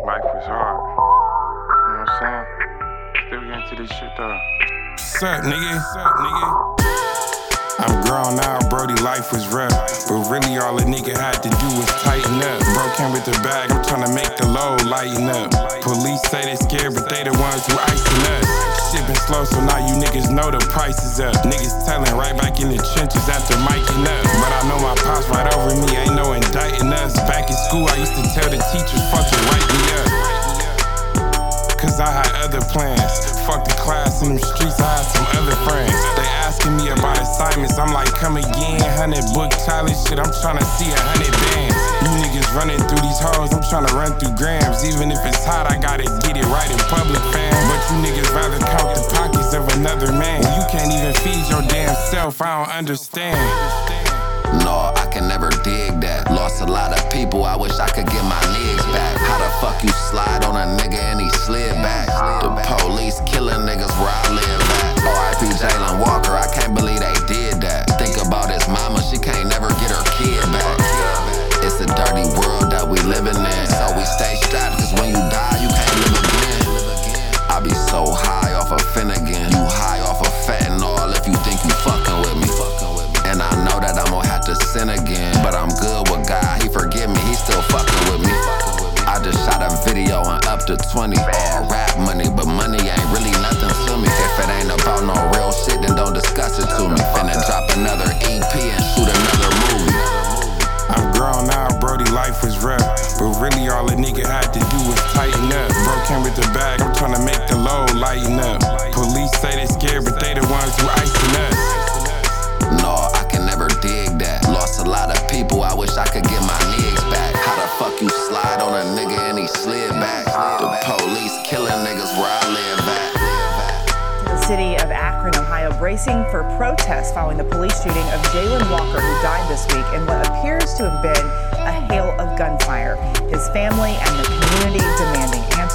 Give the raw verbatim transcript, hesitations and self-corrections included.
Life was hard. You know what I'm saying? Still getting to this shit though. What's up, nigga? What's up, nigga? I'm grown now, Brody, life was rough. But really all a nigga had to do was tighten up. Bro came with the bag, I'm tryna make the load lighten up. Police say they scared, but they the ones who icing us. Shit been slow, so now you niggas know the price is up. Niggas telling right back in the trenches after miking up. But I know my pops right over me, ain't no indicting us. Back in school, I used to tell the teachers, fucking write me up. Cause I had other plans. Fuck the class in them streets, I had some other friends. They asking me about assignments, I'm like, come again. Hundred book challenge shit, I'm tryna see a hundred bands. You niggas running through these hoes, I'm tryna run through grams. Even if it's hot, I gotta get it right in public, fam. But you niggas rather count the pockets of another man. When you can't even feed your damn self, I don't understand. No, I can never dig that. Lost a lot of people, I wish I could get my legs back. How the fuck you slide on a nigga and he slid back? The police killing niggas where I live at. R I P Jalen Walker, I can't believe they did that. Think about his mama, she can't never get her kid back. It's a dirty world that we living in, so we stay strapped, cause when you die, you can't live again. I be so high off of Finnegan, you high off of fentanyl if you think you fucking with me. And I know that I'm gonna have to sin again, but I'm good with God, he forgive me, he still fucking with me. I just shot a video and up to twenty, all rap money, but money ain't really nothing to me. If it ain't about no real shit, then don't discuss it to me. Finna drop another E P and shoot another movie. I'm grown now, Brody, life was rough. But really all a nigga had to do was tighten up. Bro came with the bag, I'm tryna make the load lighten up. Police say they scared, but they the ones who icing us. No, I can never dig that. Lost a lot of people, I wish I could get my legs back. How the fuck you slide on a nigga and he slid back? The police killing niggas where I live at. The city of Akron, Ohio, bracing for protests following the police shooting of Jalen Walker, who died this week in what appears to have been a hail of gunfire. His family and the community demanding answers.